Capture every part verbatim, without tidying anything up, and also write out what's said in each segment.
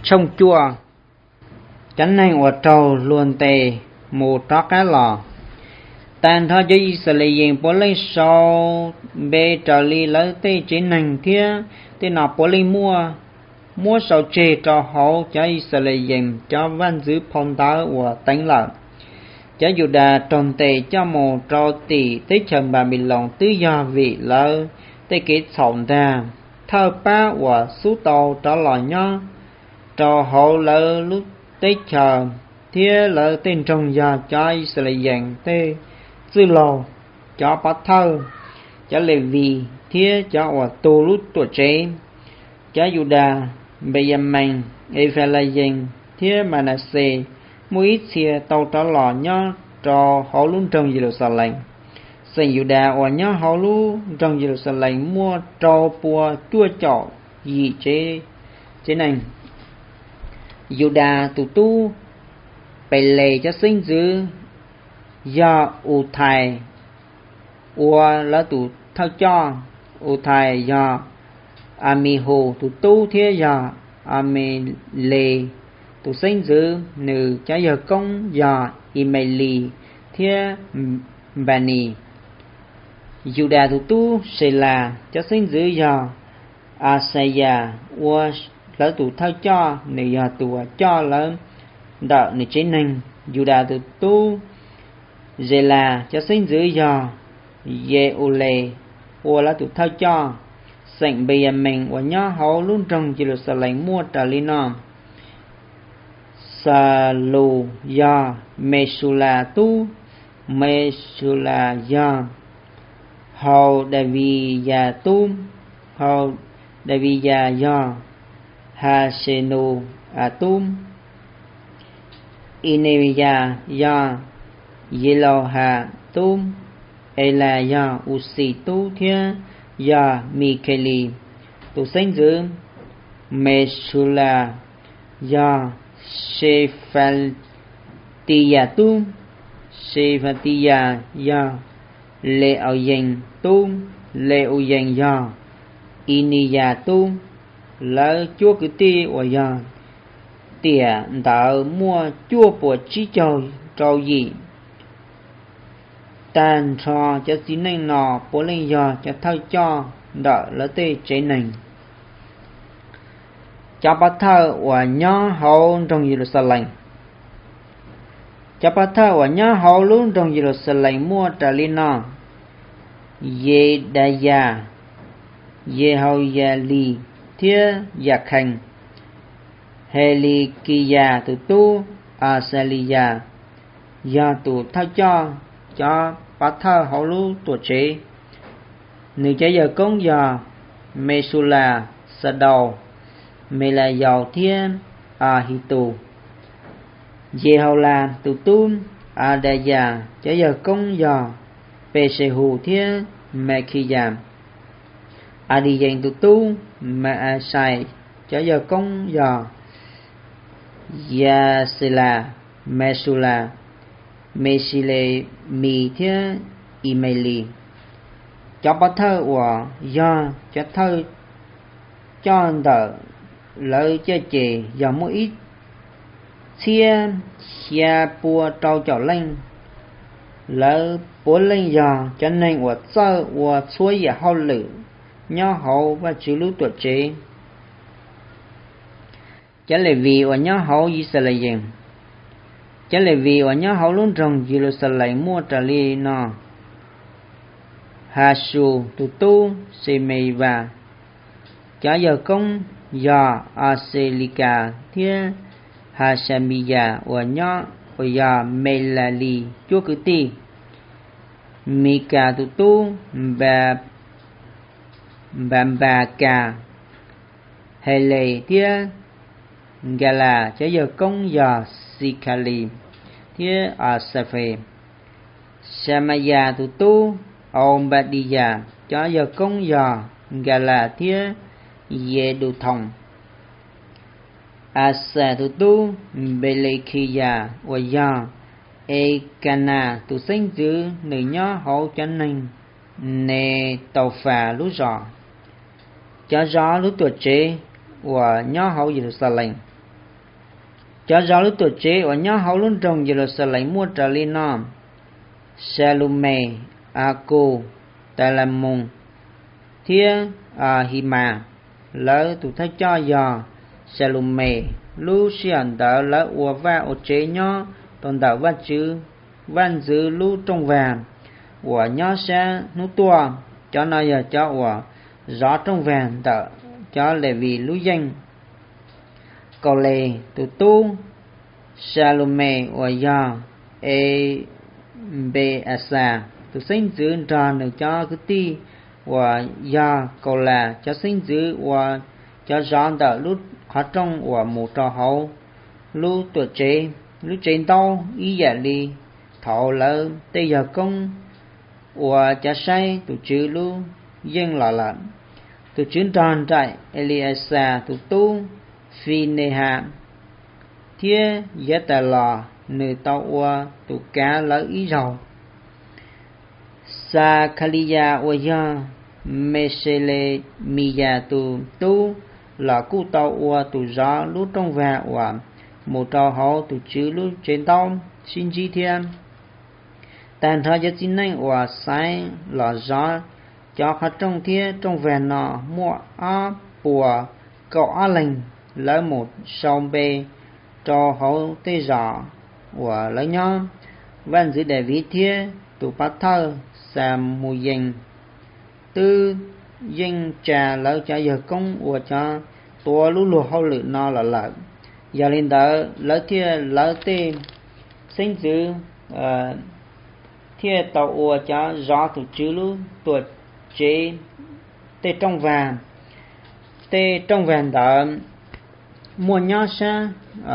trong chùa chánh này ở trâu luôn tề một đó cái lò tan thôi cho Israel bỏ lên sau bê trở li lấy tê chế nành kia tê nào bỏ lên mua mua sau chê cho họ cho Israel cho văn giữ phong tá của tánh lợi cho dù đà tròn tề cho một trò tỷ tới trần bà bị lòng tứ do vị lỡ tê kết sống ra thơ ba của số tàu cho lò nhó cho họ lỡ lúc tới chờ thế lỡ tên trong giờ cho Israel tê dư lò cho bắt thơ cho lệ vì thế cho ở tô lúc tuổi trẻ cho dù đà bây giờ mình Ephraim thế mà là xe mỗi ít xe tàu cho lò nhó cho họ luôn trong Jerusalem xây dù đà ở nhó họ luôn trong Jerusalem mua cho bùa chua chọ gì chế chế này dù đà tụ tu bày lệ cho sinh dư do u thai ua là tụ thao cho u thai do ami hồ tụ tu thế do ami lệ tụ sinh dư nữ cho giờ công do imeli thế bani dù đà tụ tu sẽ là cho sinh dư do asaya ua là tụ thao cho nữ do tụ cho lớn đạo nữ chế năng dù đà tụ tu dễ là cho sinh dữ do dễ ô lê ô là tụ thao cho sảnh bây giờ mình và nhó hậu luôn trong Jerusalem mua trả lý nòm sa lù do Mesula tu Mesula do hậu Davi già tu hậu Davi già do Hasenu atum Ineviya do Yeloha tum Ela do Usi tu thia do Mikeli tu sinh dữ Mesula do Shephatiya tum Shephatiya do Leoyen tum Leoyen do Iniya tum lỡ chúa cứ ti và do tỉa đỡ mua chua của chi châu trâu gì tàn cho cho xin nên nọ bố lên do cho thao cho đỡ lỡ tê chế nành cho bắt thơ và nhó hậu trong Jerusalem cho bắt thơ và nhó hậu luôn trong Jerusalem mua trả lý nọ ye đaya ye hậu ya li thia giặc hành Helikia tu tu Asalia do tu thao cho cho bắt thơ hậu lũ tuổi trẻ nữ trái giờ công do Mesula sa đầu mê là giàu thiên Ahitu về hậu là tu tu Adaya trái giờ công do Pesehu thiên Mekiyam Adi dành tu tu Maasai trái giờ công do Yasela Mesula Mesile Mi thia Imeli cho bắt thơ của do cho thơ cho đỡ lời cho chị do mỗi ít chia chia bùa trâu trở lên lỡ bố lên do cho nên của sơ của suối và hậu lử nhó hậu và chữ lũ tuổi trẻ chả lệ vì ở nhớ hậu Israel chả lệ vì ở nhớ hậu luôn trong Jerusalem mua trả li nọ Hasu tu tu Semeiva chả giờ công do Aselika thia Hasamiya ở nhớ ở giờ Melali chúa cử ti Mika tu tu ba Bambaka Hele thia Gala cho giờ công giờ Sikali thia Asafe Samaya tu tu Ombadiya cho giờ công giờ Gala thia Yedu thông Asa tu tu Belekiya và giờ Ekana tu sinh dữ nữ nhó hậu cho nên nè tàu phà lú rõ cho rõ lú tuổi trẻ và nhó hậu Jerusalem cho gió lúc tuổi chế và nhớ hậu luôn trong Jerusalem mua trở lên nó Salome Ako Talamon Thia Ahima lỡ tụ thấy cho giò Salome lu xiển đỡ lỡ ua va ô chế nhó tồn đỡ va chữ văn dư lu trong vàng của nhó xe nú tua cho nó giờ cho ua gió trong vàng đỡ cho lệ vì lu danh cầu lệ tụ tu Salome ua giò e bê asa tụ sinh dư tròn được cho cứ ti và giò cầu là cho sinh dư và cho gió đỡ lúc khó trong của một trò hậu lưu tuổi chế lưu trên tao ý giả li thọ lỡ tê giờ công của cha say tụ chữ lưu dân lọ lợn tụ chuyến tròn trại Eliasa tụ tu phi nê hạ thia giá tà lò nữ tao ua tụ cá lỡ ý rầu sa khaliya ua ya mesele miya tụ tu là cụ tàu ua tụ gió lúc trong vàng và một trò hậu tụ chữ lúc trên tàu xin chi thiên tàn thời gian xin anh ua sai là gió cho khách trong thiên trong vàng nọ mua á bùa cậu á lành lấy một sông bê trò hậu tê gió và lấy nhau văn giữ đại vị thiên tụ bát thơ xàm mùi dành tư dân trà lỡ cho giờ công của cho tua lú lùa hậu lự nó là lợn giờ lên đó lỡ thia lỡ tê sinh dữ thia tàu ua cho gió thủ chữ lú tuột chế tê trong vàng tê trong vàng đó mua nhó xa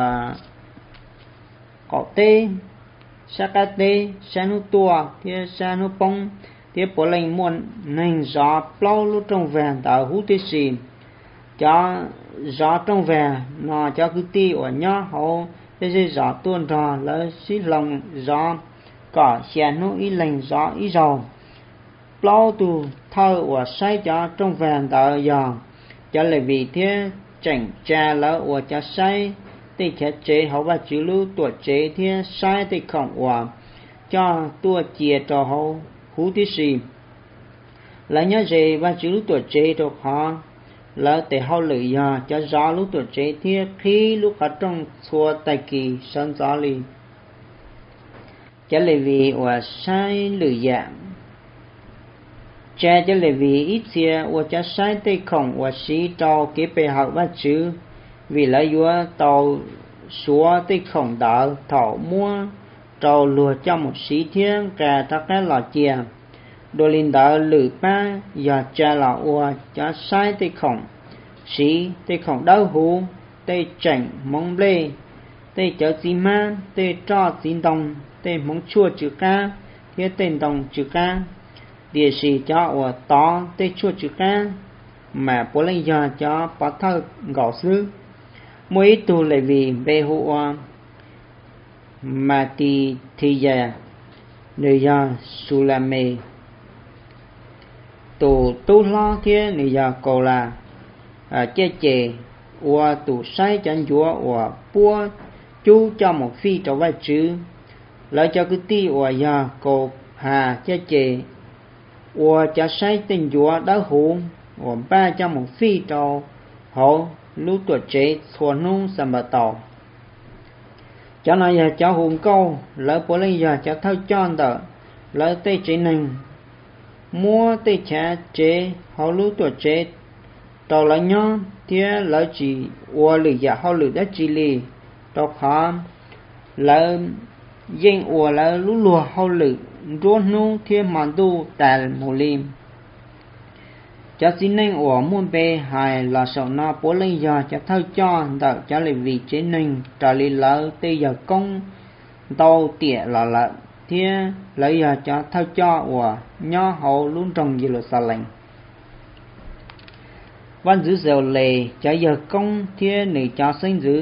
có tê sa ca tê sa nu tua thia sa nu bông tiếp bộ lệnh muôn nành gió plau lúc trong vàng tạo hú tê xì cho gió trong vàng nó cho cứ ti ở nhó hậu thế dây gió tuôn trò lỡ xí lòng gió cỏ xe nó ý lành gió ý dầu plau tù thơ ở say cho trong vàng tạo giò cho lại vì thế chảnh cha lỡ ở cho say tê khét chế hậu và chữ lưu tuổi chế thế sai tê khổng ở cho tua chia trò hậu hú tí xì là nhớ gì và chữ lúc tuổi chế được họ là để họ lựa giờ cho gió lúc tuổi chế thiết khi lúc ở trong xua tài kỳ sân gió lì cho lệ vì và sai lựa dạng cha cho lệ vì ít xia và cho sai tây khổng và sĩ trò kế bề học và chữ vì lấy vua tàu xua tây khổng đỡ thọ mua trâu lùa cho một sĩ thiên cả ta cái lọ chìa đồ linh đỡ lử ba giờ cha lọ ua cho sai tây khổng sĩ tây khổng đau hú tây chảnh mong lê tây chở xí ma tây cho xin đồng tây mong chua chữ ca thiết tên đồng chữ ca địa sĩ cho ua to tây chua chữ ca mà bố lấy giờ cho bó thơ gõ sư mỗi tù lại vì bê hụ Mati Thiya Naya Sulame Tổ tu lo thế Naya cầu là chế chế Ua tù sai chân chúa Ua bua chú cho một phi trở vai chữ Lại cho cứ ti Ua ya cầu hà chế chế Ua cho sai tình chúa đã hữu Ua ba cho một phi trở hậu lúc tuổi chế Thua nung xâm bà tàu cho nó giờ cho hùng câu lỡ bố lên giờ cho thâu chọn tờ lỡ tê chế nành mua tê chá chế hậu lưu tuổi chế tàu lỡ nhó thía lỡ chỉ ua lử giả hậu lử đất chỉ lì tàu khó lỡ dân ua lỡ lú lùa hậu lử rốt nụ thía mòn tu tà mù lim cho xin nên ủa muôn bê hài là sổ nó bố lên giờ cho thâu cho đợi cho lại vì chế ninh trở lý lỡ tê giờ công tàu tỉa là lợn thía lấy giờ cho thâu cho ủa nhó hậu luôn trong Jerusalem văn giữ dèo lề cho giờ công thía nữ cho sinh giữ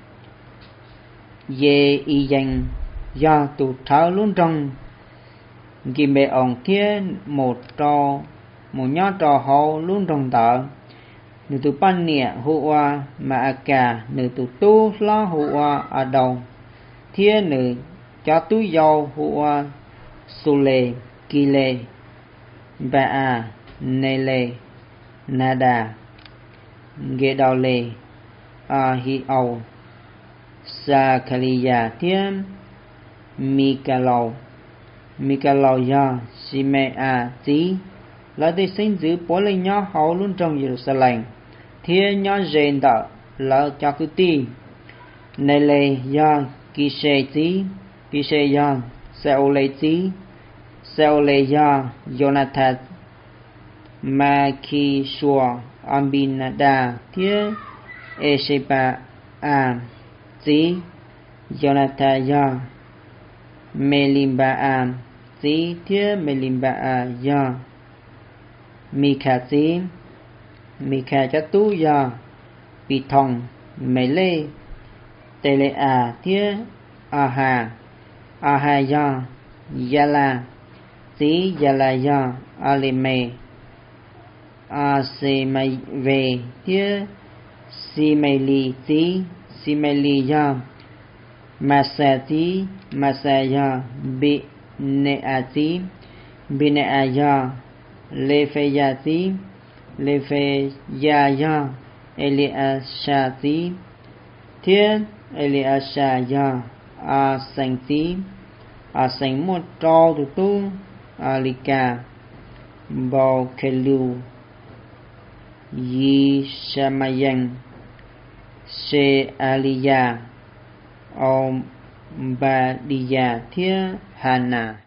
về y dành do tụ tháo luôn trong kì bệ ổng thía một trò một nhó trò hậu luôn trong tờ nữ tu pan nè hoa mà cả nữ tu tu lo hoa ở đầu thiên nữ cho tu dầu hoa su lê kỳ lê ba a nê lê nada ghê đào lê a hi âu sa khaliya thiên Mikalo Mikalo ya Simea tí là để sinh giữ bố lấy nhỏ hậu luôn trong Jerusalem thiên nhỏ dền đạo là cho cứ ti này lệ ya Kishe tí Kishe ya Seole tí Seole ya Jonathan Makishua Ambinada thiên Eshepa a tí Jonathan ya Melimba tí thiên Melimba ya Mika tí Mika cho tu ya Pitong Mele Telea thiên Aha Aha ya Yala tí Yala ya Alime Asemeve thiên Simeli tí Simeli ya Masati Masaya Bineati Bineaya Lefeyati Lefeyaya Eliashati thiên Eliashaya Asangti Asang một trò tu tu Alika Bầu Kelu Yishamayan She Aliyah Om Ba Dia Thia Hana